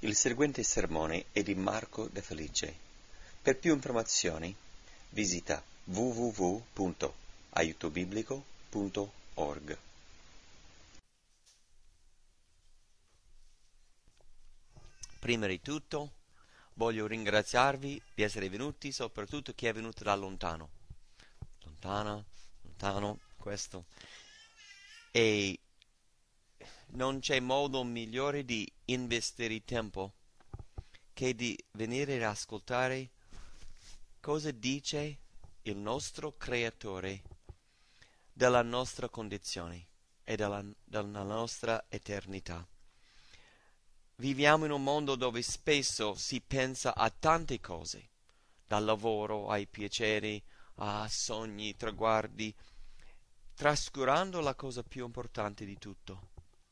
Il seguente sermone è di Marco De Felice. Per più informazioni visita www.aiutobiblico.org. Prima di tutto voglio ringraziarvi di essere venuti, soprattutto chi è venuto da lontano, questo. E non c'è modo migliore di investire tempo che di venire ad ascoltare cosa dice il nostro Creatore della nostra condizione e della nostra eternità. Viviamo in un mondo dove spesso si pensa a tante cose, dal lavoro ai piaceri, a sogni, traguardi, trascurando la cosa più importante di tutto.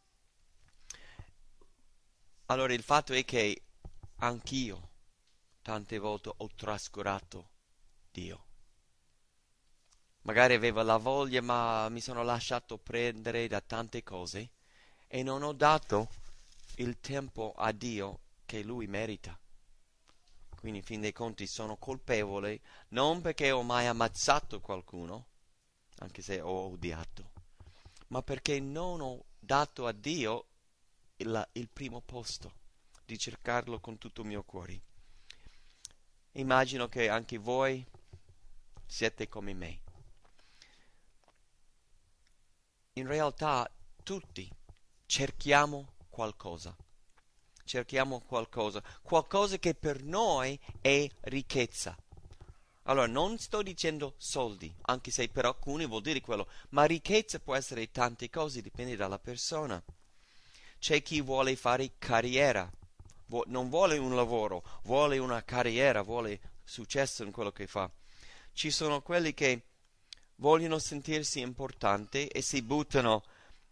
Allora il fatto è che anch'io tante volte ho trascurato Dio. Magari avevo la voglia, ma mi sono lasciato prendere da tante cose e non ho dato il tempo a Dio che Lui merita. Quindi in fin dei conti sono colpevole non perché ho mai ammazzato qualcuno, anche se ho odiato, ma perché non ho dato a Dio il primo posto, di cercarlo con tutto il mio cuore. Immagino che anche voi siete come me. In realtà tutti cerchiamo qualcosa che per noi è ricchezza. Allora non sto dicendo soldi, anche se per alcuni vuol dire quello, ma ricchezza può essere tante cose, dipende dalla persona. C'è chi vuole fare carriera, non vuole un lavoro, vuole una carriera, vuole successo in quello che fa. Ci sono quelli che vogliono sentirsi importanti e si buttano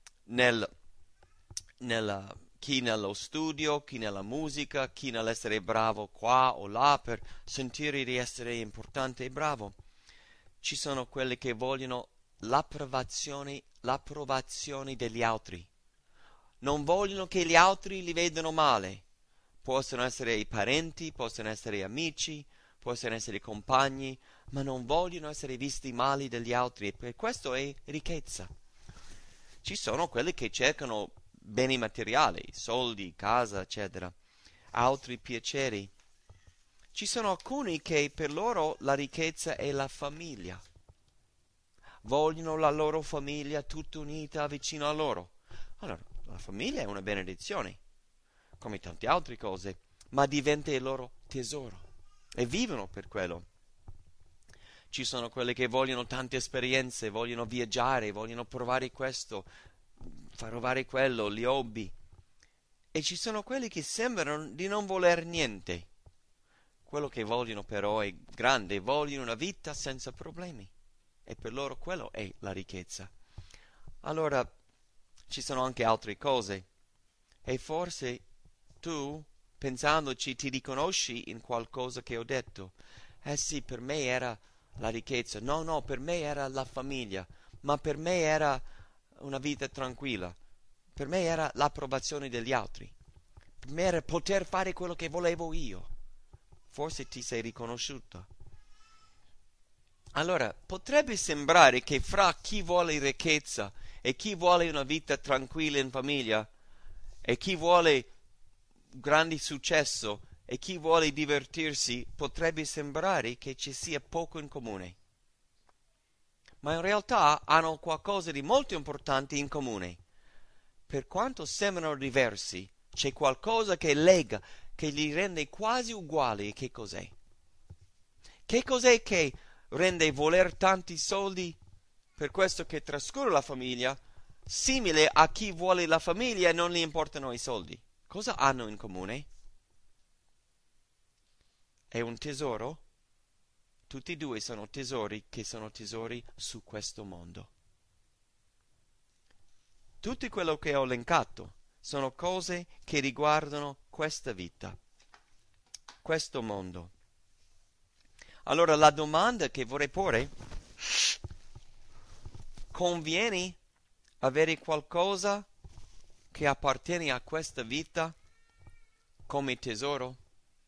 chi nello studio, chi nella musica, chi nell'essere bravo qua o là per sentire di essere importante e bravo. Ci sono quelli che vogliono l'approvazione degli altri. Non vogliono che gli altri li vedano male. Possono essere i parenti, possono essere amici, possono essere compagni, ma non vogliono essere visti male dagli altri e per questo è ricchezza. Ci sono quelli che cercano beni materiali, soldi, casa, eccetera, altri piaceri. Ci sono alcuni che per loro la ricchezza è la famiglia. Vogliono la loro famiglia tutta unita vicino a loro. Allora, la famiglia è una benedizione, come tante altre cose, ma diventa il loro tesoro e vivono per quello. Ci sono quelli che vogliono tante esperienze, vogliono viaggiare, vogliono provare questo, provare quello, gli hobby. E ci sono quelli che sembrano di non voler niente. Quello che vogliono però è grande, vogliono una vita senza problemi. E per loro quello è la ricchezza. Allora, ci sono anche altre cose. E forse tu, pensandoci, ti riconosci in qualcosa che ho detto. Sì, per me era la ricchezza. No, per me era la famiglia. Ma per me era una vita tranquilla. Per me era l'approvazione degli altri. Per me era poter fare quello che volevo io. Forse ti sei riconosciuta. Allora, potrebbe sembrare che fra chi vuole ricchezza e chi vuole una vita tranquilla in famiglia e chi vuole grande successo e chi vuole divertirsi, potrebbe sembrare che ci sia poco in comune. Ma in realtà hanno qualcosa di molto importante in comune. Per quanto sembrano diversi, c'è qualcosa che lega, che li rende quasi uguali. Che cos'è? Che cos'è che rende voler tanti soldi, per questo che trascura la famiglia, simile a chi vuole la famiglia e non gli importano i soldi? Cosa hanno in comune? È un tesoro? Tutti e due sono tesori che sono tesori su questo mondo. Tutto quello che ho elencato sono cose che riguardano questa vita, questo mondo. Allora la domanda che vorrei porre: conviene avere qualcosa che appartiene a questa vita come tesoro?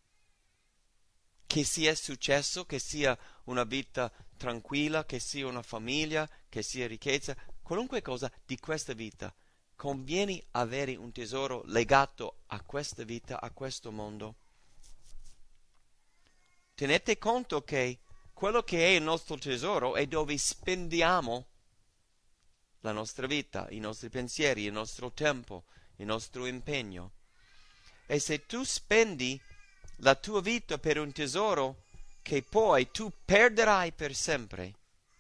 Che sia successo, che sia una vita tranquilla, che sia una famiglia, che sia ricchezza, qualunque cosa di questa vita, conviene avere un tesoro legato a questa vita, a questo mondo. Tenete conto che quello che è il nostro tesoro è dove spendiamo la nostra vita, i nostri pensieri, il nostro tempo, il nostro impegno. E se tu spendi la tua vita per un tesoro che poi tu perderai per sempre,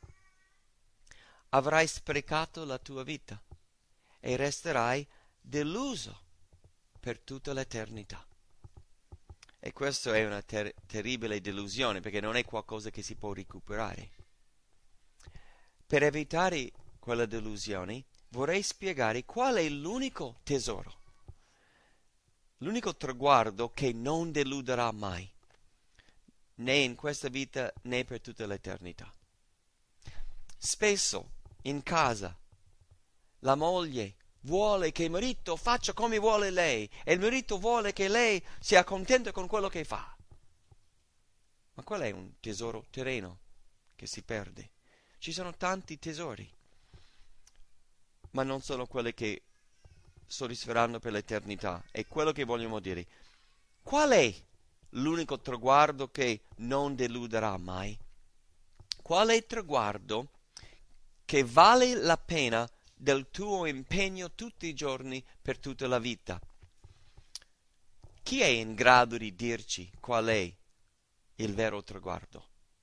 avrai sprecato la tua vita e resterai deluso per tutta l'eternità. E questa è una terribile delusione, perché non è qualcosa che si può recuperare. Per evitare quella delusione vorrei spiegare qual è l'unico tesoro, l'unico traguardo che non deluderà mai, né in questa vita né per tutta l'eternità. Spesso in casa la moglie vuole che il marito faccia come vuole lei e il marito vuole che lei sia contenta con quello che fa. Ma qual è un tesoro terreno che si perde? Ci sono tanti tesori, ma non sono quelli che soddisferanno per l'eternità. È quello che vogliamo dire. Qual è l'unico traguardo che non deluderà mai? Qual è il traguardo che vale la pena del tuo impegno tutti i giorni per tutta la vita? Chi è in grado di dirci qual è il vero traguardo?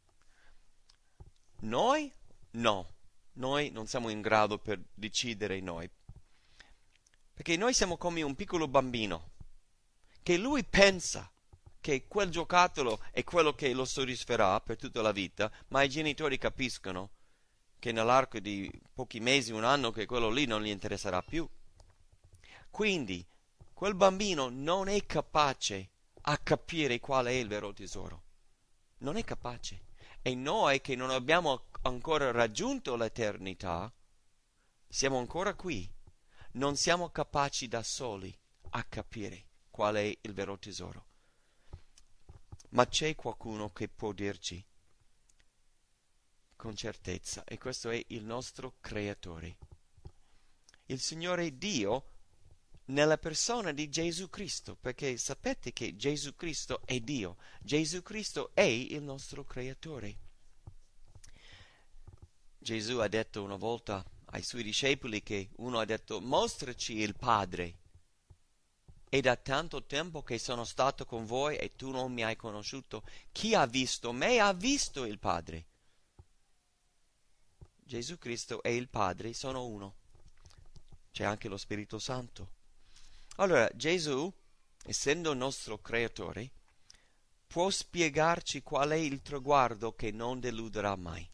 Noi? No, noi non siamo in grado per decidere noi, perché noi siamo come un piccolo bambino che lui pensa che quel giocattolo è quello che lo soddisferà per tutta la vita, ma i genitori capiscono che nell'arco di pochi mesi, un anno, che quello lì non gli interesserà più. Quindi quel bambino non è capace a capire qual è il vero tesoro. Non è capace. E noi che non abbiamo ancora raggiunto l'eternità, siamo ancora qui, non siamo capaci da soli a capire qual è il vero tesoro. Ma c'è qualcuno che può dirci con certezza, e questo è il nostro Creatore, il Signore Dio nella persona di Gesù Cristo, perché sapete che Gesù Cristo è Dio, Gesù Cristo è il nostro Creatore. Gesù ha detto una volta ai suoi discepoli che uno ha detto: mostraci il Padre, è da tanto tempo che sono stato con voi e tu non mi hai conosciuto. Chi ha visto me ha visto il Padre. Gesù Cristo e il Padre sono uno. C'è anche lo Spirito Santo. Allora Gesù, essendo il nostro Creatore, può spiegarci qual è il traguardo che non deluderà mai.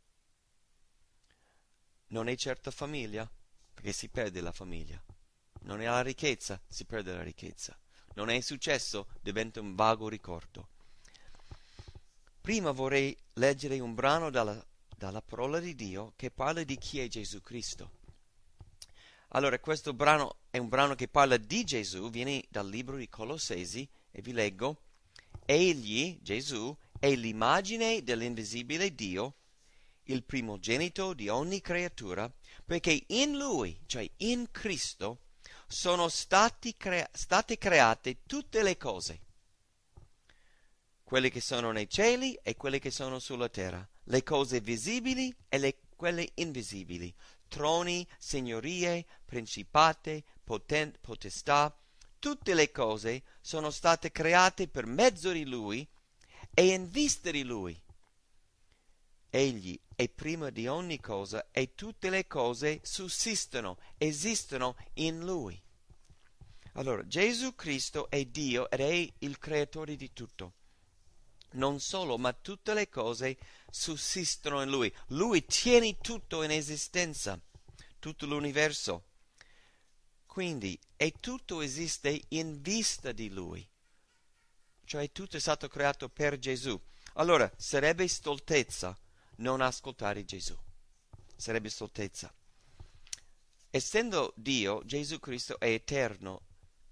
Non è certa famiglia, perché si perde la famiglia. Non è la ricchezza, si perde la ricchezza. Non è successo, diventa un vago ricordo. Prima vorrei leggere un brano dalla parola di Dio che parla di chi è Gesù Cristo. Allora, questo brano è un brano che parla di Gesù, viene dal libro di Colossesi, e vi leggo: Egli, Gesù, è l'immagine dell'invisibile Dio, il primogenito di ogni creatura, perché in Lui, cioè in Cristo, sono state create tutte le cose, quelle che sono nei cieli e quelle che sono sulla terra, le cose visibili e quelle invisibili, troni, signorie, principate, potestà, tutte le cose sono state create per mezzo di Lui e in vista di Lui. Egli è prima di ogni cosa e tutte le cose sussistono, esistono in Lui. Allora, Gesù Cristo è Dio ed è il creatore di tutto. Non solo, ma tutte le cose sussistono in Lui. Lui tiene tutto in esistenza, tutto l'universo. Quindi, e tutto esiste in vista di Lui. Cioè tutto è stato creato per Gesù. Allora, sarebbe stoltezza non ascoltare Gesù. Sarebbe stoltezza. Essendo Dio, Gesù Cristo è eterno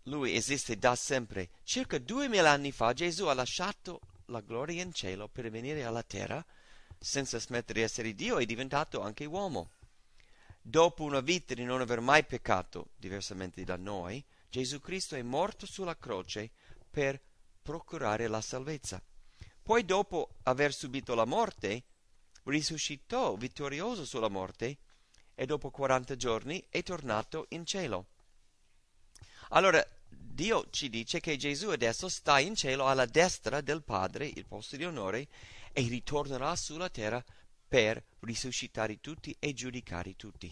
lui esiste da sempre. Circa 2000 anni fa Gesù ha lasciato la gloria in cielo per venire alla terra, senza smettere di essere Dio, è diventato anche uomo. Dopo una vita di non aver mai peccato, diversamente da noi, Gesù Cristo è morto sulla croce per procurare la salvezza. Poi, dopo aver subito la morte, risuscitò vittorioso sulla morte e dopo 40 giorni è tornato in cielo. Allora, Dio ci dice che Gesù adesso sta in cielo alla destra del Padre, il posto di onore, e ritornerà sulla terra per risuscitare tutti e giudicare tutti.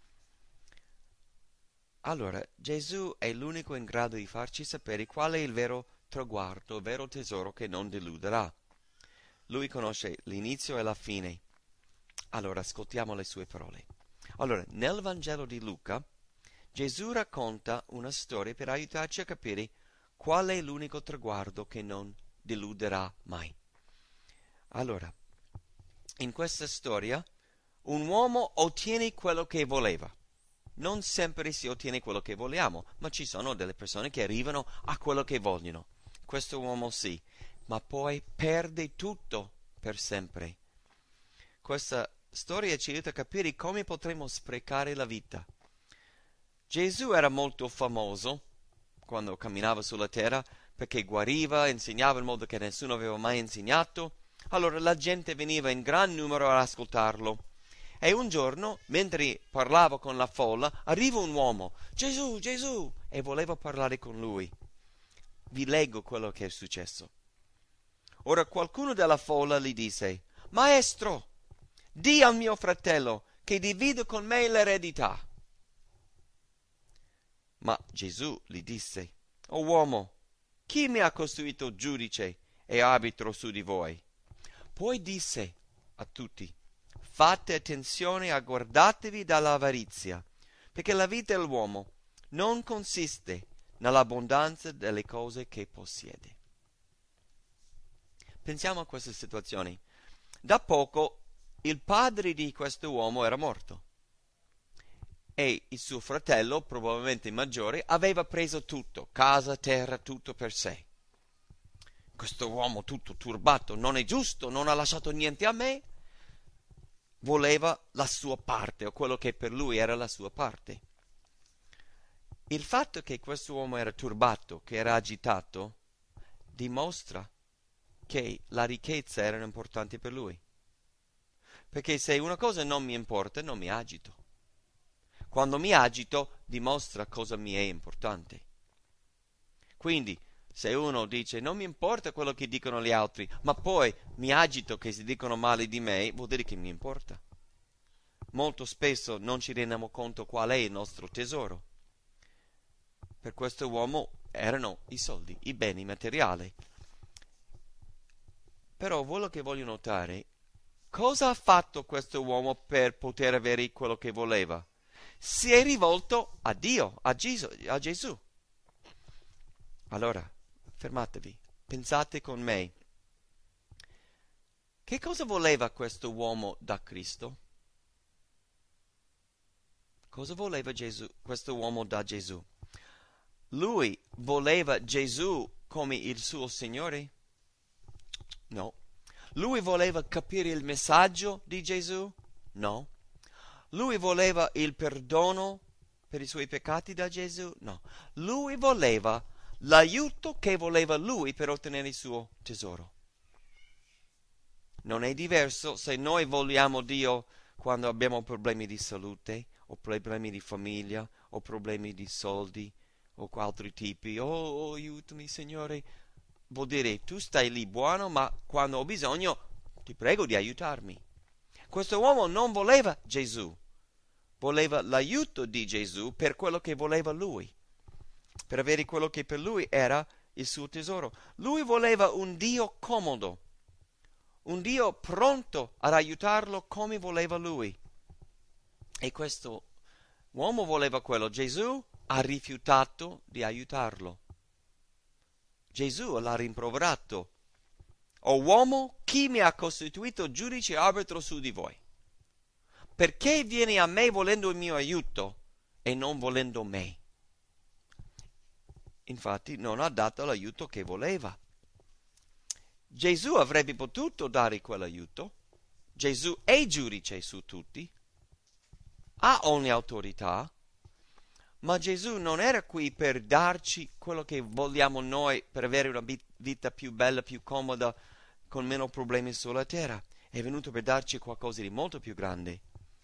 Allora, Gesù è l'unico in grado di farci sapere qual è il vero traguardo, il vero tesoro che non deluderà. Lui conosce l'inizio e la fine. Allora, ascoltiamo le sue parole. Allora, nel Vangelo di Luca, Gesù racconta una storia per aiutarci a capire qual è l'unico traguardo che non deluderà mai. Allora, in questa storia, un uomo ottiene quello che voleva. Non sempre si ottiene quello che vogliamo, ma ci sono delle persone che arrivano a quello che vogliono. Questo uomo sì, ma poi perde tutto per sempre. Questa storia ci aiuta a capire come potremmo sprecare la vita. Gesù era molto famoso quando camminava sulla terra perché guariva, insegnava in modo che nessuno aveva mai insegnato. Allora la gente veniva in gran numero ad ascoltarlo. E un giorno, mentre parlava con la folla, arriva un uomo, Gesù, Gesù, e voleva parlare con lui. Vi leggo quello che è successo. Ora qualcuno della folla gli disse, Maestro, di al mio fratello che divide con me l'eredità. Ma Gesù gli disse, O uomo, chi mi ha costituito giudice e arbitro su di voi? Poi disse a tutti, fate attenzione a guardatevi dall'avarizia, perché la vita dell'uomo non consiste nell'abbondanza delle cose che possiede. Pensiamo a questa situazione. Da poco il padre di questo uomo era morto e il suo fratello, probabilmente maggiore, aveva preso tutto, casa, terra, tutto per sé. Questo uomo tutto turbato, non è giusto, non ha lasciato niente a me, voleva la sua parte, o quello che per lui era la sua parte. Il fatto che questo uomo era turbato, che era agitato, dimostra che la ricchezza era importante per lui. Perché se una cosa non mi importa, non mi agito. Quando mi agito, dimostra cosa mi è importante. Quindi, se uno dice non mi importa quello che dicono gli altri, ma poi mi agito che si dicono male di me, vuol dire che mi importa. Molto spesso non ci rendiamo conto qual è il nostro tesoro. Per questo uomo erano i soldi, i beni materiali. Però quello che voglio notare, cosa ha fatto questo uomo per poter avere quello che voleva? Si è rivolto a Dio, a Gesù. Allora, fermatevi, pensate con me. Che cosa voleva questo uomo da Cristo? Cosa voleva questo uomo da Gesù? Lui voleva Gesù come il suo Signore? No. Lui voleva capire il messaggio di Gesù? No. Lui voleva il perdono per i suoi peccati da Gesù? No. Lui voleva l'aiuto che voleva lui per ottenere il suo tesoro. Non è diverso se noi vogliamo Dio quando abbiamo problemi di salute, o problemi di famiglia, o problemi di soldi, o altri tipi. Oh, aiutami, Signore. Vuol dire, tu stai lì buono, ma quando ho bisogno, ti prego di aiutarmi. Questo uomo non voleva Gesù. Voleva l'aiuto di Gesù per quello che voleva lui. Per avere quello che per lui era il suo tesoro. Lui voleva un Dio comodo. Un Dio pronto ad aiutarlo come voleva lui. E questo uomo voleva quello. Gesù ha rifiutato di aiutarlo. Gesù l'ha rimproverato. O uomo, chi mi ha costituito giudice e arbitro su di voi? Perché vieni a me volendo il mio aiuto e non volendo me? infatti non ha dato l'aiuto che voleva. Gesù avrebbe potuto dare quell'aiuto. Gesù è giudice su tutti, ha ogni autorità, ma Gesù non era qui per darci quello che vogliamo noi per avere una vita più bella, più comoda, con meno problemi sulla terra. È venuto per darci qualcosa di molto più grande.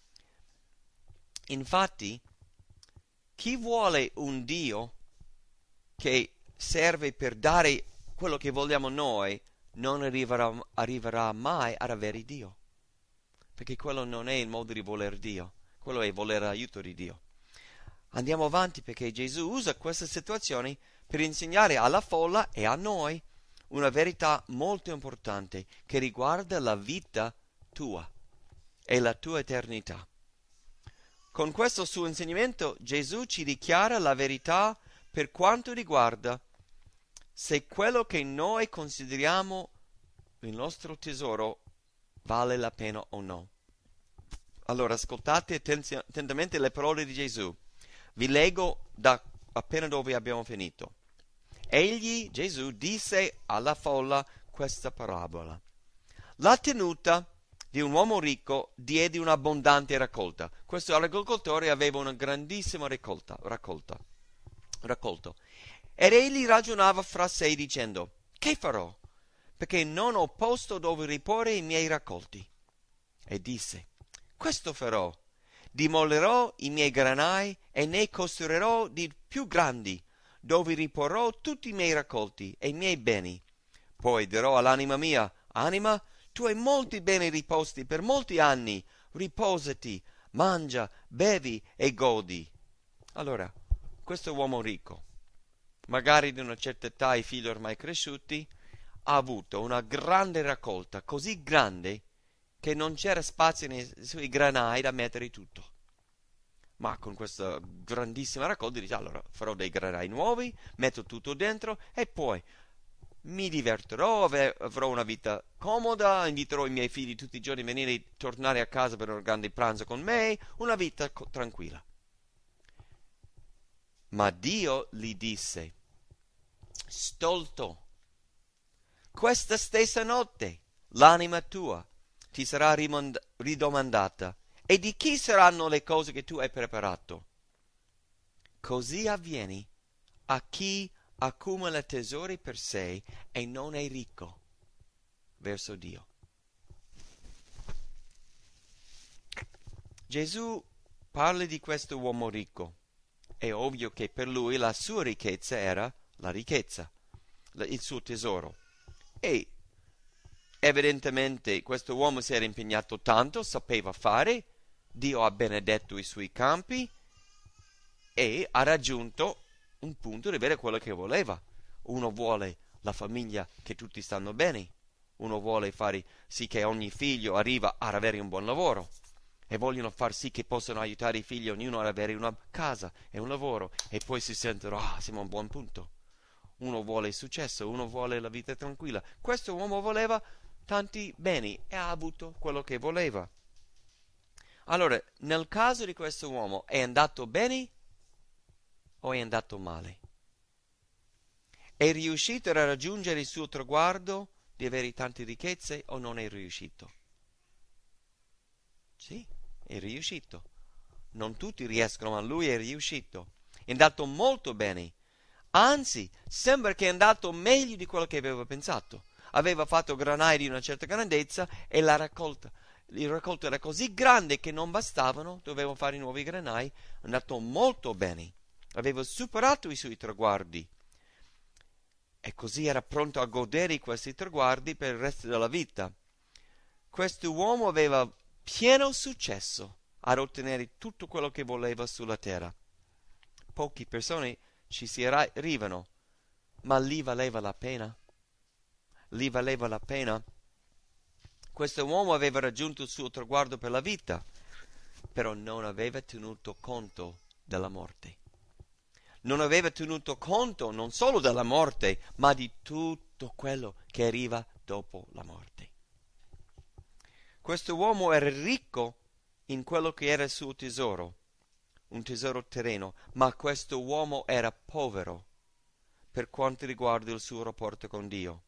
Infatti, chi vuole un Dio che serve per dare quello che vogliamo noi, non arriverà mai ad avere Dio. Perché quello non è il modo di voler Dio, quello è volere l'aiuto di Dio. Andiamo avanti perché Gesù usa questa situazione per insegnare alla folla e a noi una verità molto importante che riguarda la vita tua e la tua eternità. Con questo suo insegnamento Gesù ci dichiara la verità per quanto riguarda se quello che noi consideriamo il nostro tesoro vale la pena o no. Allora ascoltate attentamente le parole di Gesù. Vi leggo da appena dove abbiamo finito. Egli, Gesù, disse alla folla questa parabola. La tenuta di un uomo ricco diede un'abbondante raccolta. Questo agricoltore aveva una grandissima raccolto. Ed egli ragionava fra sé dicendo, che farò? Perché non ho posto dove riporre i miei raccolti. E disse, questo farò. Dimollerò i miei granai e ne costruirò di più grandi, dove riporrò tutti i miei raccolti e i miei beni. Poi dirò all'anima mia, anima, tu hai molti beni riposti per molti anni, riposati, mangia, bevi e godi. Allora, questo uomo ricco, magari di una certa età, i figli ormai cresciuti, ha avuto una grande raccolta, così grande che non c'era spazio sui granai da mettere tutto. Ma con questa grandissima raccolta dice, allora farò dei granai nuovi, metto tutto dentro e poi mi divertirò, avrò una vita comoda, inviterò i miei figli tutti i giorni a venire, tornare a casa per un grande pranzo con me, una vita tranquilla. Ma Dio gli disse, stolto, questa stessa notte l'anima tua ti sarà ridomandata, e di chi saranno le cose che tu hai preparato? Così avviene a chi accumula tesori per sé e non è ricco verso Dio. Gesù parla di questo uomo ricco. È ovvio che per lui la sua ricchezza era la ricchezza, il suo tesoro. E evidentemente questo uomo si era impegnato tanto, sapeva fare, Dio ha benedetto i suoi campi e ha raggiunto un punto di avere quello che voleva. Uno vuole la famiglia che tutti stanno bene, uno vuole fare sì che ogni figlio arriva ad avere un buon lavoro e vogliono far sì che possano aiutare i figli ognuno ad avere una casa e un lavoro e poi si sentono, siamo a un buon punto. Uno vuole il successo, uno vuole la vita tranquilla. Questo uomo voleva tanti beni e ha avuto quello che voleva. Allora, nel caso di questo uomo è andato bene o è andato male? È riuscito a raggiungere il suo traguardo di avere tante ricchezze o non è riuscito? Sì, è riuscito. Non tutti riescono, ma lui è riuscito. È andato molto bene. Anzi, sembra che è andato meglio di quello che aveva pensato. Aveva fatto granai di una certa grandezza e il raccolto era così grande che non bastavano, dovevano fare nuovi granai. È andato molto bene. Aveva superato i suoi traguardi. E così era pronto a godere questi traguardi per il resto della vita. Questo uomo aveva pieno successo ad ottenere tutto quello che voleva sulla terra. Poche persone ci si arrivano, ma lì valeva la pena. Lì valeva la pena. Questo uomo aveva raggiunto il suo traguardo per la vita, però non aveva tenuto conto della morte. Non aveva tenuto conto non solo della morte, ma di tutto quello che arriva dopo la morte. Questo uomo era ricco in quello che era il suo tesoro, un tesoro terreno, ma questo uomo era povero per quanto riguarda il suo rapporto con Dio.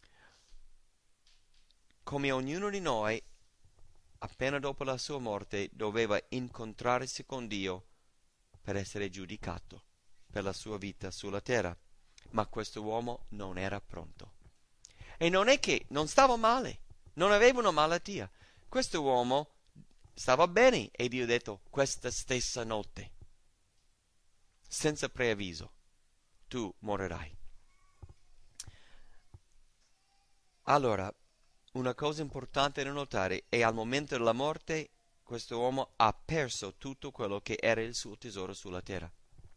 Come ognuno di noi, appena dopo la sua morte, doveva incontrarsi con Dio per essere giudicato per la sua vita sulla terra. Ma questo uomo non era pronto. E non è che non stava male, non aveva una malattia. Questo uomo stava bene e Dio ha detto: questa stessa notte, senza preavviso, tu morirai. Allora, una cosa importante da notare è al momento della morte questo uomo ha perso tutto quello che era il suo tesoro sulla terra.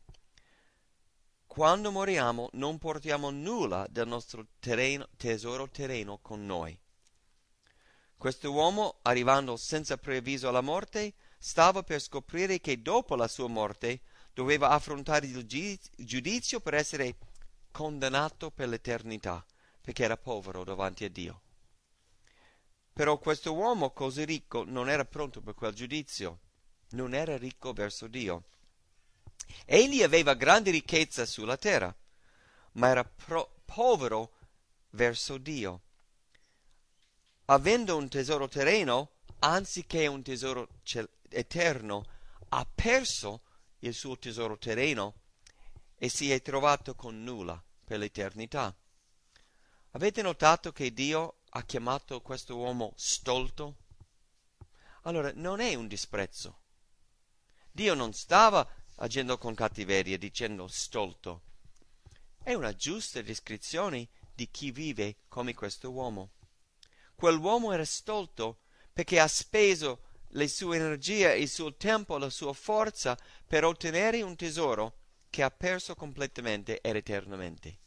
Quando moriamo non portiamo nulla del nostro tesoro terreno con noi. Questo uomo, arrivando senza preavviso alla morte, stava per scoprire che dopo la sua morte doveva affrontare il giudizio per essere condannato per l'eternità, perché era povero davanti a Dio. Però questo uomo così ricco non era pronto per quel giudizio, non era ricco verso Dio. Egli aveva grande ricchezza sulla terra, ma era povero verso Dio. Avendo un tesoro terreno, anziché un tesoro eterno, ha perso il suo tesoro terreno e si è trovato con nulla per l'eternità. Avete notato che Dio ha chiamato questo uomo stolto? Allora, non è un disprezzo. Dio non stava agendo con cattiveria dicendo stolto. È una giusta descrizione di chi vive come questo uomo. Quell'uomo era stolto perché ha speso le sue energie, il suo tempo, la sua forza per ottenere un tesoro che ha perso completamente ed eternamente.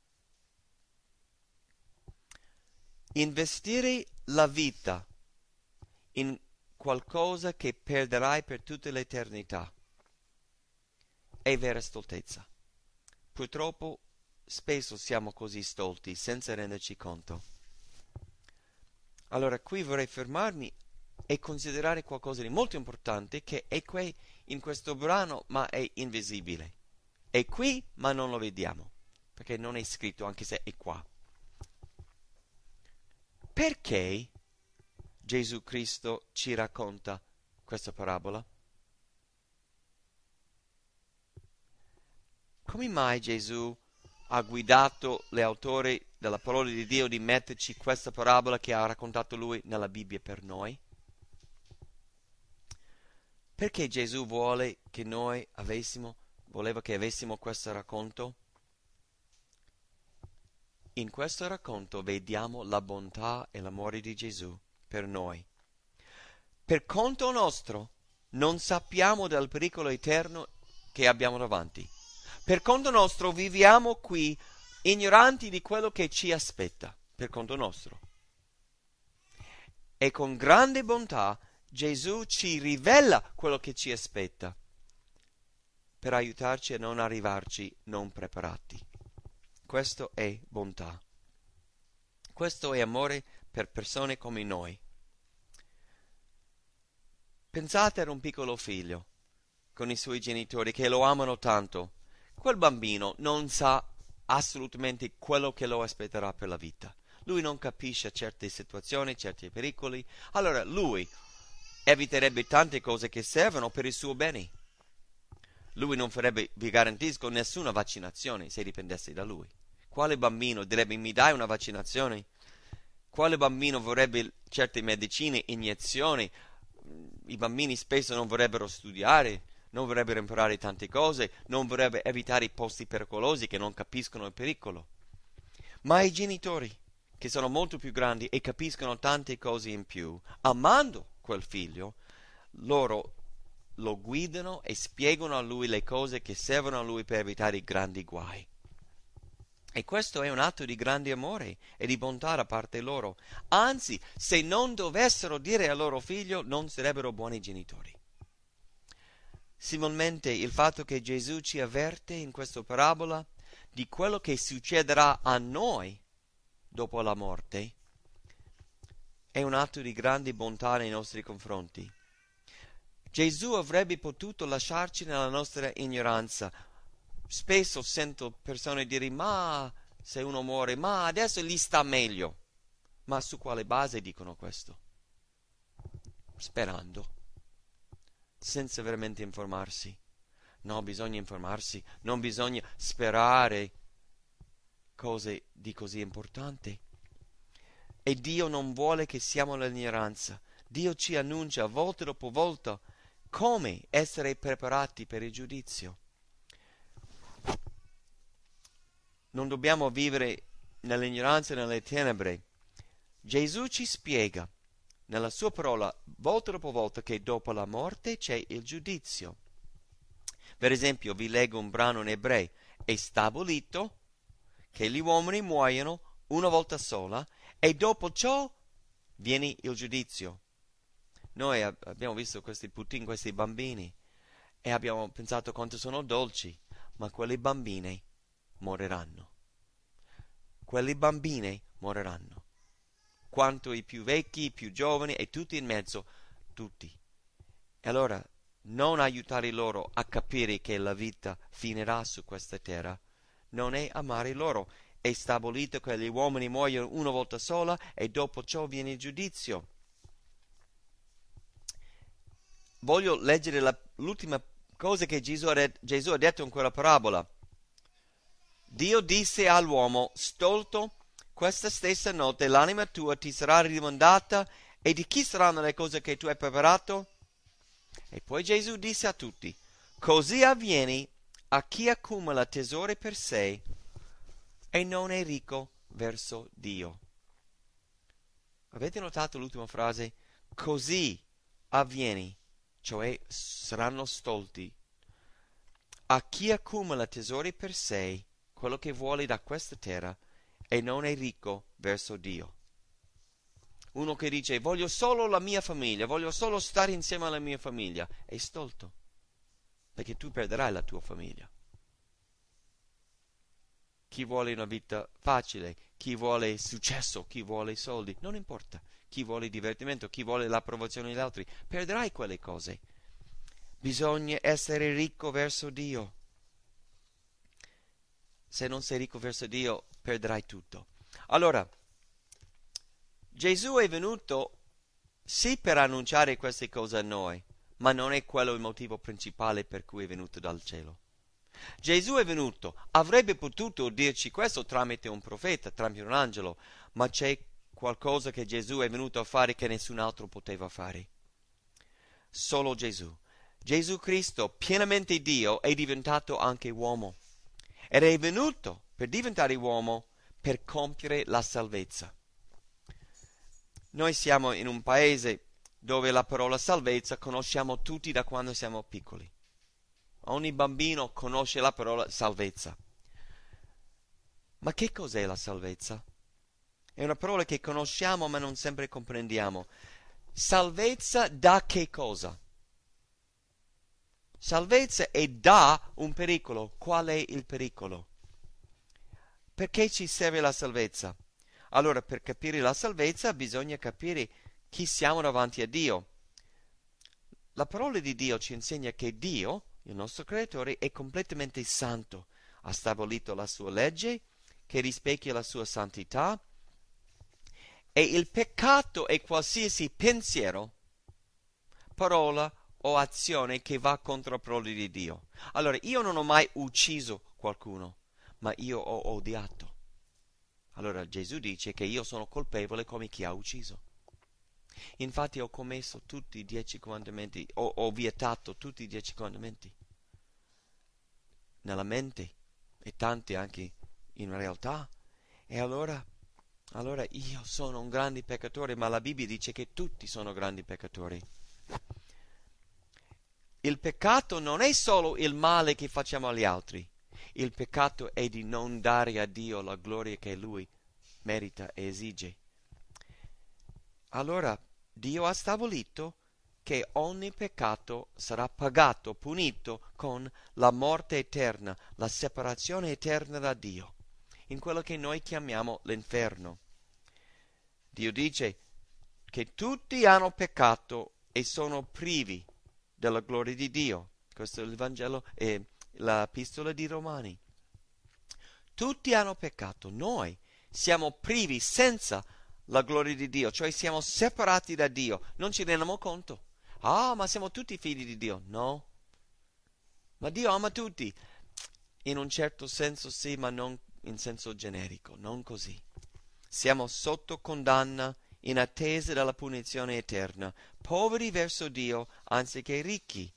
Investire la vita in qualcosa che perderai per tutta l'eternità è vera stoltezza. Purtroppo spesso siamo così stolti senza renderci conto. Allora qui vorrei fermarmi e considerare qualcosa di molto importante che è qui in questo brano ma è invisibile. È qui ma non lo vediamo perché non è scritto anche se è qua. Perché Gesù Cristo ci racconta questa parabola? Come mai Gesù ha guidato gli autori della parola di Dio di metterci questa parabola che ha raccontato lui nella Bibbia per noi? Perché Gesù voleva che avessimo questo racconto? In questo racconto vediamo la bontà e l'amore di Gesù per noi. Per conto nostro non sappiamo del pericolo eterno che abbiamo davanti. Per conto nostro viviamo qui ignoranti di quello che ci aspetta, per conto nostro. E con grande bontà Gesù ci rivela quello che ci aspetta per aiutarci a non arrivarci non preparati. Questo è bontà. Questo è amore per persone come noi. Pensate ad un piccolo figlio con i suoi genitori che lo amano tanto. Quel bambino non sa assolutamente quello che lo aspetterà per la vita. Lui non capisce certe situazioni, certi pericoli. Allora lui eviterebbe tante cose che servono per il suo bene. Lui non farebbe, vi garantisco, nessuna vaccinazione se dipendesse da lui. Quale bambino direbbe mi dai una vaccinazione? Quale bambino vorrebbe certe medicine, iniezioni? I bambini spesso non vorrebbero studiare, non vorrebbero imparare tante cose, non vorrebbero evitare i posti pericolosi che non capiscono il pericolo. Ma i genitori, che sono molto più grandi e capiscono tante cose in più, amando quel figlio, loro lo guidano e spiegano a lui le cose che servono a lui per evitare i grandi guai. E questo è un atto di grande amore e di bontà da parte loro. Anzi, se non dovessero dire al loro figlio, non sarebbero buoni genitori. Similmente, il fatto che Gesù ci avverte in questa parabola di quello che succederà a noi dopo la morte è un atto di grande bontà nei nostri confronti. Gesù avrebbe potuto lasciarci nella nostra ignoranza, Spesso sento persone dire, ma se uno muore, ma adesso gli sta meglio. Ma su quale base dicono questo? Sperando, senza veramente informarsi. No, bisogna informarsi, non bisogna sperare cose di così importanti. E Dio non vuole che siamo nell'ignoranza. Dio ci annuncia volta dopo volta come essere preparati per il giudizio. Non dobbiamo vivere nell'ignoranza e nelle tenebre. Gesù ci spiega nella sua parola volta dopo volta che dopo la morte c'è il giudizio. Per esempio, vi leggo un brano in Ebrei. È stabilito che gli uomini muoiono una volta sola e dopo ciò viene il giudizio. Noi abbiamo visto questi puttini, questi bambini, e abbiamo pensato quanto sono dolci, ma quelle bambine moriranno. Quelle bambine moriranno. Quanto i più vecchi, i più giovani e tutti in mezzo, tutti. E allora non aiutare loro a capire che la vita finirà su questa terra, non è amare loro. È stabilito che gli uomini muoiono una volta sola e dopo ciò viene il giudizio. Voglio leggere l'ultima cosa che Gesù ha detto in quella parabola. Dio disse all'uomo: stolto, questa stessa notte l'anima tua ti sarà rimandata, e di chi saranno le cose che tu hai preparato? E poi Gesù disse a tutti: così avviene a chi accumula tesori per sé e non è ricco verso Dio. Avete notato l'ultima frase? Così avviene, cioè saranno stolti. A chi accumula tesori per sé, quello che vuole da questa terra, e non è ricco verso Dio. Uno che dice voglio solo la mia famiglia, voglio solo stare insieme alla mia famiglia, è stolto, perché tu perderai la tua famiglia. Chi vuole una vita facile, chi vuole successo, chi vuole soldi, non importa. Chi vuole divertimento, chi vuole l'approvazione degli altri, perderai quelle cose. Bisogna essere ricco verso Dio. Se non sei ricco verso Dio, perderai tutto. Allora, Gesù è venuto sì per annunciare queste cose a noi, ma non è quello il motivo principale per cui è venuto dal cielo. Gesù è venuto, avrebbe potuto dirci questo tramite un profeta, tramite un angelo, ma c'è qualcosa che Gesù è venuto a fare che nessun altro poteva fare. Solo Gesù. Gesù Cristo, pienamente Dio, è diventato anche uomo. Ed è venuto per diventare uomo per compiere la salvezza. Noi siamo in un paese dove la parola salvezza conosciamo tutti da quando siamo piccoli. Ogni bambino conosce la parola salvezza. Ma che cos'è la salvezza? È una parola che conosciamo ma non sempre comprendiamo. Salvezza da che cosa? Salvezza è da un pericolo. Qual è il pericolo? Perché ci serve la salvezza? Allora, per capire la salvezza bisogna capire chi siamo davanti a Dio. La parola di Dio ci insegna che Dio, il nostro creatore, è completamente santo. Ha stabilito la sua legge che rispecchia la sua santità, e il peccato è qualsiasi pensiero, parola o azione che va contro la parola di Dio. Allora, io non ho mai ucciso qualcuno, ma io ho odiato. Allora Gesù dice che io sono colpevole come chi ha ucciso. Infatti ho commesso tutti i 10 comandamenti, ho vietato tutti i 10 comandamenti. Nella mente, e tanti anche in realtà. E allora io sono un grande peccatore, ma la Bibbia dice che tutti sono grandi peccatori. Il peccato non è solo il male che facciamo agli altri. Il peccato è di non dare a Dio la gloria che Lui merita e esige. Allora Dio ha stabilito che ogni peccato sarà pagato, punito con la morte eterna, la separazione eterna da Dio, in quello che noi chiamiamo l'inferno. Dio dice che tutti hanno peccato e sono privi della gloria di Dio. Questo è il Vangelo, l'epistola di Romani. Tutti hanno peccato, noi siamo privi senza la gloria di Dio, cioè siamo separati da Dio, non ci rendiamo conto. Ah, ma siamo tutti figli di Dio. No, ma Dio ama tutti. In un certo senso sì, ma non in senso generico, non così. Siamo sotto condanna in attesa della punizione eterna, poveri verso Dio anziché ricchi.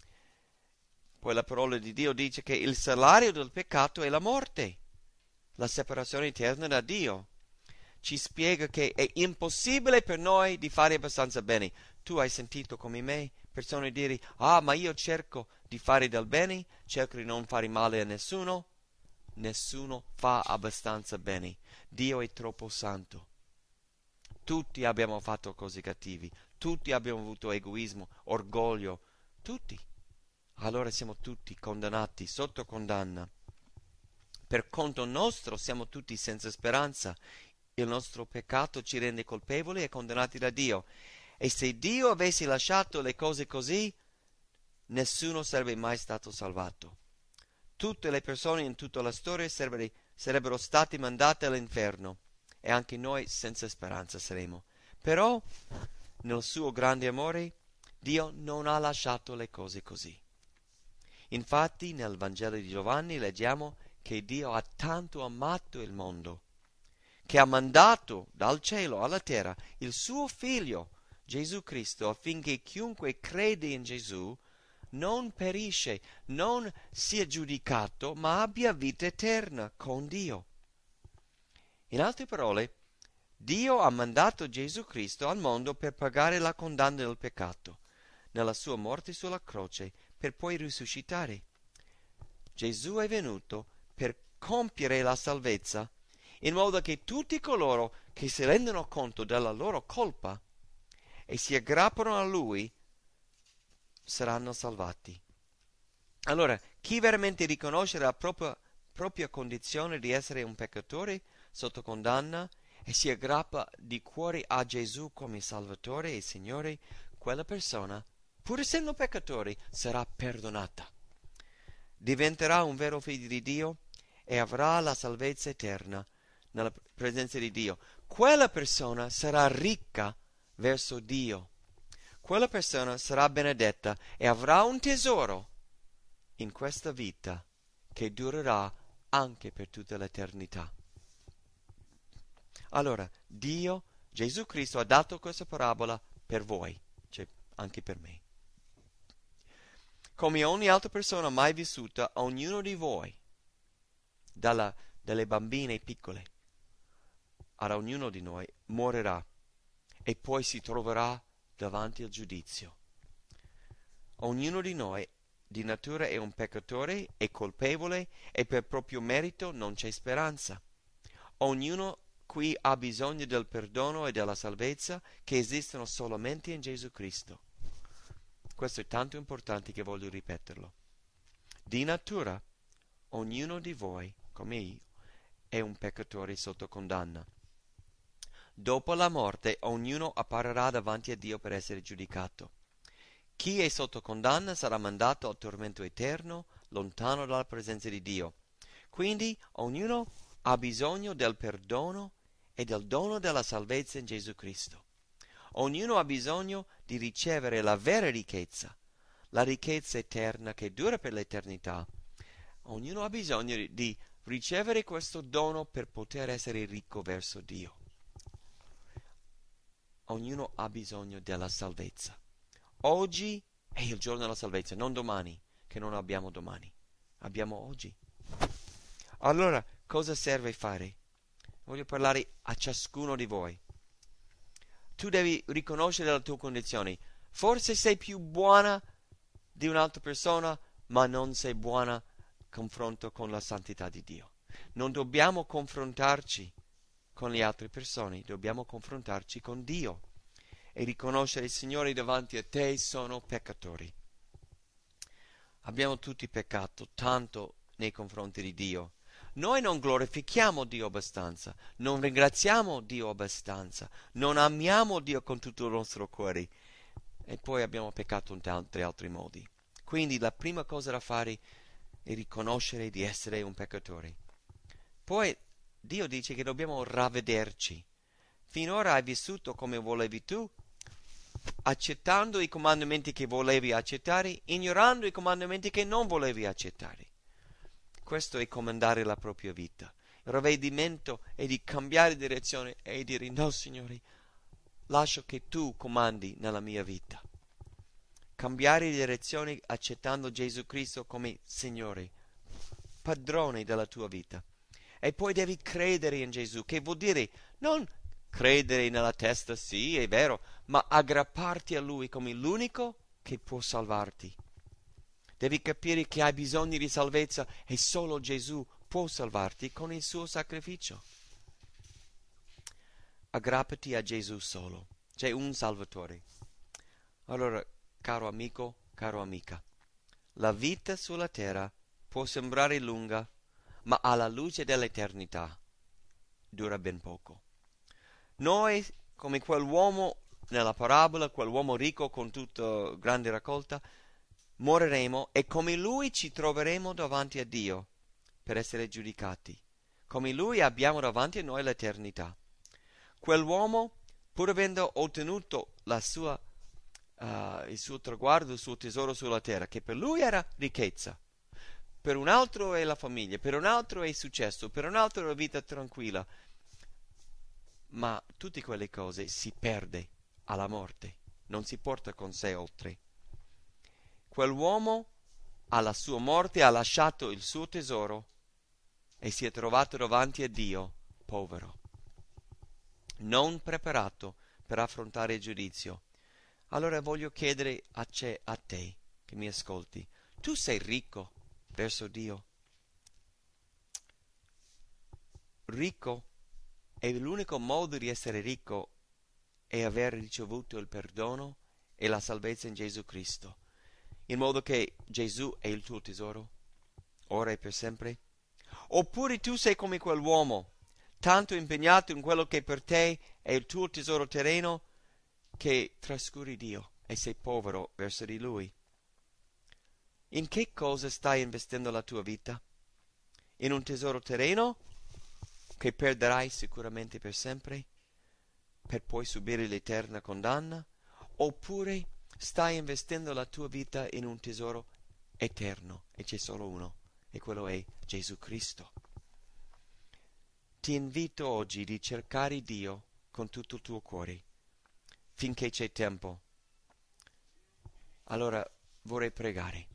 Poi la parola di Dio dice che il salario del peccato è la morte, la separazione eterna da Dio. Ci spiega che è impossibile per noi di fare abbastanza bene. Tu hai sentito come me persone dire: ah, ma io cerco di fare del bene, cerco di non fare male a nessuno. Nessuno fa abbastanza bene. Dio è troppo santo. Tutti abbiamo fatto cose cattive, tutti abbiamo avuto egoismo, orgoglio, tutti. Allora siamo tutti condannati, sotto condanna. Per conto nostro siamo tutti senza speranza. Il nostro peccato ci rende colpevoli e condannati da Dio. E se Dio avesse lasciato le cose così, nessuno sarebbe mai stato salvato. Tutte le persone in tutta la storia sarebbero state mandate all'inferno e anche noi senza speranza saremo. Però, nel suo grande amore, Dio non ha lasciato le cose così. Infatti, nel Vangelo di Giovanni leggiamo che Dio ha tanto amato il mondo, che ha mandato dal cielo alla terra il suo figlio, Gesù Cristo, affinché chiunque crede in Gesù non perisce, non sia giudicato, ma abbia vita eterna con Dio. In altre parole, Dio ha mandato Gesù Cristo al mondo per pagare la condanna del peccato, nella sua morte sulla croce, per poi risuscitare. Gesù è venuto per compiere la salvezza, in modo che tutti coloro che si rendono conto della loro colpa e si aggrappano a Lui saranno salvati. Allora, chi veramente riconosce la propria condizione di essere un peccatore sotto condanna e si aggrappa di cuore a Gesù come Salvatore e Signore, quella persona, pur essendo peccatore, sarà perdonata. Diventerà un vero figlio di Dio e avrà la salvezza eterna nella presenza di Dio. Quella persona sarà ricca verso Dio. Quella persona sarà benedetta e avrà un tesoro in questa vita che durerà anche per tutta l'eternità. Allora, Dio, Gesù Cristo, ha dato questa parabola per voi, cioè anche per me. Come ogni altra persona mai vissuta, ognuno di voi, dalle bambine piccole ad ognuno di noi, morirà e poi si troverà davanti al giudizio. Ognuno di noi di natura è un peccatore, è colpevole e per proprio merito non c'è speranza. Ognuno qui ha bisogno del perdono e della salvezza che esistono solamente in Gesù Cristo. Questo è tanto importante che voglio ripeterlo. Di natura, ognuno di voi, come io, è un peccatore sotto condanna. Dopo la morte, ognuno apparirà davanti a Dio per essere giudicato. Chi è sotto condanna sarà mandato al tormento eterno, lontano dalla presenza di Dio. Quindi ognuno ha bisogno del perdono e del dono della salvezza in Gesù Cristo. Ognuno ha bisogno di ricevere la vera ricchezza, la ricchezza eterna che dura per l'eternità. Ognuno ha bisogno di ricevere questo dono per poter essere ricco verso Dio. Ognuno ha bisogno della salvezza. Oggi è il giorno della salvezza, non domani, che non abbiamo domani. Abbiamo oggi. Allora, cosa serve fare? Voglio parlare a ciascuno di voi. Tu devi riconoscere la tua condizione. Forse sei più buona di un'altra persona, ma non sei buona in confronto con la santità di Dio. Non dobbiamo confrontarci con le altre persone, dobbiamo confrontarci con Dio e riconoscere: Signore, davanti a te sono peccatori. Abbiamo tutti peccato tanto nei confronti di Dio. Noi non glorifichiamo Dio abbastanza, non ringraziamo Dio abbastanza, non amiamo Dio con tutto il nostro cuore e poi abbiamo peccato in tanti altri modi. Quindi la prima cosa da fare e riconoscere di essere un peccatore. Poi Dio dice che dobbiamo ravvederci. Finora hai vissuto come volevi tu, accettando i comandamenti che volevi accettare, ignorando i comandamenti che non volevi accettare. Questo è comandare la propria vita. Il ravvedimento è di cambiare direzione e dire: no, Signore, lascio che tu comandi nella mia vita. Cambiare direzione accettando Gesù Cristo come Signore, padrone della tua vita. E poi devi credere in Gesù, che vuol dire non credere nella testa, sì, è vero, ma aggrapparti a Lui come l'unico che può salvarti. Devi capire che hai bisogno di salvezza e solo Gesù può salvarti con il suo sacrificio. Aggrappati a Gesù solo. C'è un Salvatore. Allora, caro amico, caro amica, la vita sulla terra può sembrare lunga, ma alla luce dell'eternità dura ben poco. Noi, come quell'uomo nella parabola, quell'uomo ricco con tutta grande raccolta, moriremo e come lui ci troveremo davanti a Dio per essere giudicati. Come lui abbiamo davanti a noi l'eternità. Quell'uomo, pur avendo ottenuto il suo traguardo, il suo tesoro sulla terra, che per lui era ricchezza, per un altro è la famiglia, per un altro è il successo, per un altro è la vita tranquilla, ma tutte quelle cose si perde alla morte, non si porta con sé oltre. Quell'uomo alla sua morte ha lasciato il suo tesoro e si è trovato davanti a Dio povero, non preparato per affrontare il giudizio. Allora voglio chiedere a te che mi ascolti: tu sei ricco verso Dio? Ricco? E l'unico modo di essere ricco è aver ricevuto il perdono e la salvezza in Gesù Cristo, in modo che Gesù è il tuo tesoro, ora e per sempre? Oppure tu sei come quell'uomo, tanto impegnato in quello che per te è il tuo tesoro terreno, che trascuri Dio e sei povero verso di Lui? In che cosa stai investendo la tua vita? In un tesoro terreno che perderai sicuramente per sempre, per poi subire l'eterna condanna? Oppure stai investendo la tua vita in un tesoro eterno, e c'è solo uno, e quello è Gesù Cristo? Ti invito oggi di cercare Dio con tutto il tuo cuore, finché c'è tempo. Allora vorrei pregare.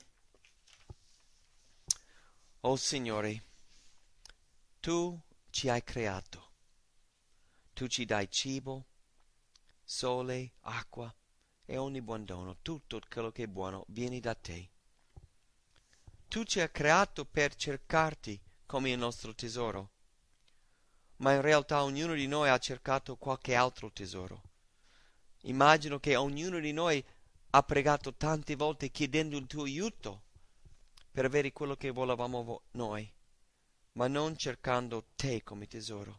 Oh Signore, tu ci hai creato, tu ci dai cibo, sole, acqua e ogni buon dono. Tutto quello che è buono viene da te. Tu ci hai creato per cercarti come il nostro tesoro, ma in realtà ognuno di noi ha cercato qualche altro tesoro. Immagino che ognuno di noi ha pregato tante volte chiedendo il tuo aiuto per avere quello che volevamo noi, ma non cercando te come tesoro.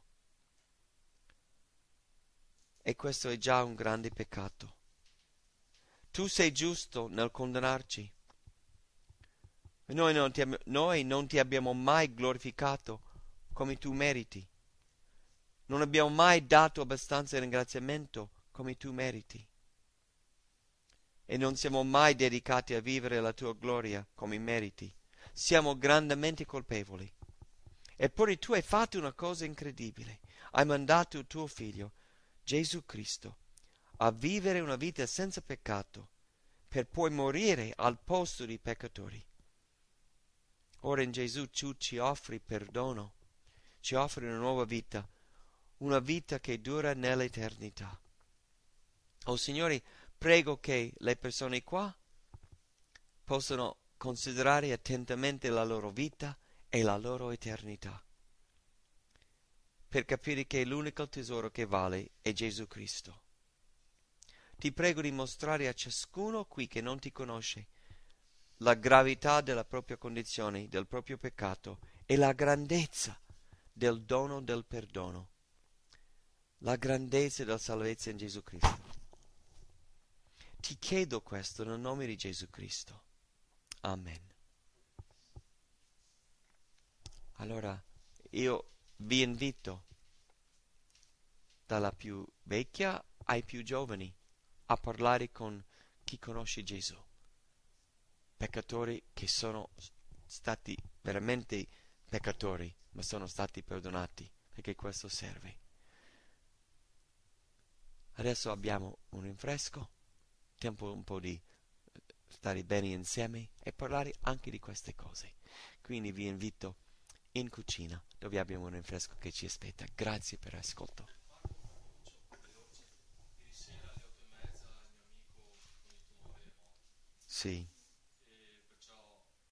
E questo è già un grande peccato. Tu sei giusto nel condannarci. Noi non ti abbiamo mai glorificato come tu meriti. Non abbiamo mai dato abbastanza ringraziamento come tu meriti. E non siamo mai dedicati a vivere la tua gloria come meriti. Siamo grandemente colpevoli. Eppure tu hai fatto una cosa incredibile. Hai mandato il tuo figlio, Gesù Cristo, a vivere una vita senza peccato, per poi morire al posto dei peccatori. Ora in Gesù tu ci offri perdono, ci offri una vita che dura nell'eternità. Oh Signore, prego che le persone qua possano considerare attentamente la loro vita e la loro eternità, per capire che l'unico tesoro che vale è Gesù Cristo. Ti prego di mostrare a ciascuno qui che non ti conosce la gravità della propria condizione, del proprio peccato e la grandezza del dono del perdono, la grandezza della salvezza in Gesù Cristo. Ti chiedo questo nel nome di Gesù Cristo. Amen. Allora io vi invito, dalla più vecchia ai più giovani, a parlare con chi conosce Gesù, peccatori che sono stati veramente peccatori, ma sono stati perdonati, perché questo serve. Adesso abbiamo un rinfresco, tempo un po' di stare bene insieme e parlare anche di queste cose. Quindi vi invito in cucina, dove abbiamo un rinfresco che ci aspetta. Grazie per l'ascolto. Sì.